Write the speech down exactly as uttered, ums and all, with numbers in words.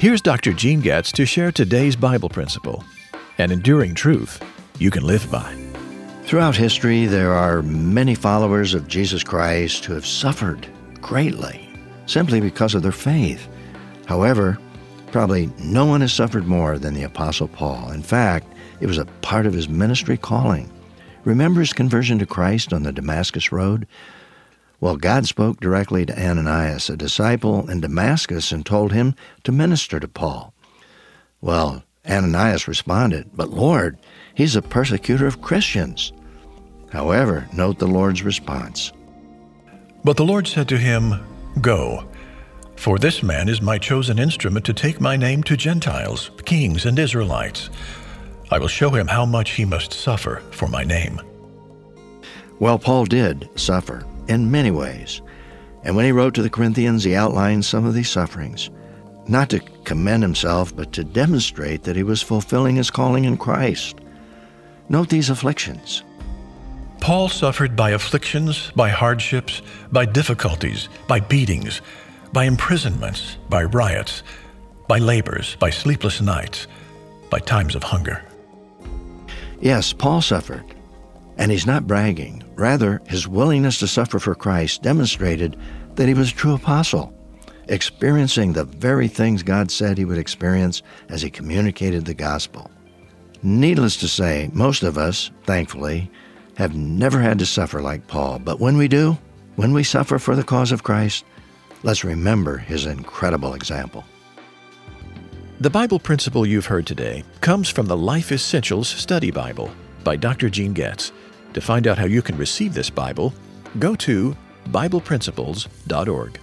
Here's Doctor Gene Getz to share today's Bible principle, an enduring truth you can live by. Throughout history, there are many followers of Jesus Christ who have suffered greatly simply because of their faith. However, probably no one has suffered more than the Apostle Paul. In fact, it was a part of his ministry calling. Remember his conversion to Christ on the Damascus Road? Well, God spoke directly to Ananias, a disciple in Damascus, and told him to minister to Paul. Well, Ananias responded, "But Lord, he's a persecutor of Christians." However, note the Lord's response. But the Lord said to him, "Go, for this man is my chosen instrument to take my name to Gentiles, kings, and Israelites. I will show him how much he must suffer for my name." Well, Paul did suffer in many ways. And when he wrote to the Corinthians, he outlined some of these sufferings, not to commend himself, but to demonstrate that he was fulfilling his calling in Christ. Note these afflictions. Paul suffered by afflictions, by hardships, by difficulties, by beatings, by imprisonments, by riots, by labors, by sleepless nights, by times of hunger. Yes, Paul suffered, and he's not bragging. Rather, his willingness to suffer for Christ demonstrated that he was a true apostle, experiencing the very things God said he would experience as he communicated the gospel. Needless to say, most of us, thankfully, have never had to suffer like Paul. But when we do, when we suffer for the cause of Christ, let's remember his incredible example. The Bible principle you've heard today comes from the Life Essentials Study Bible by Doctor Gene Getz. To find out how you can receive this Bible, go to Bible Principles dot org.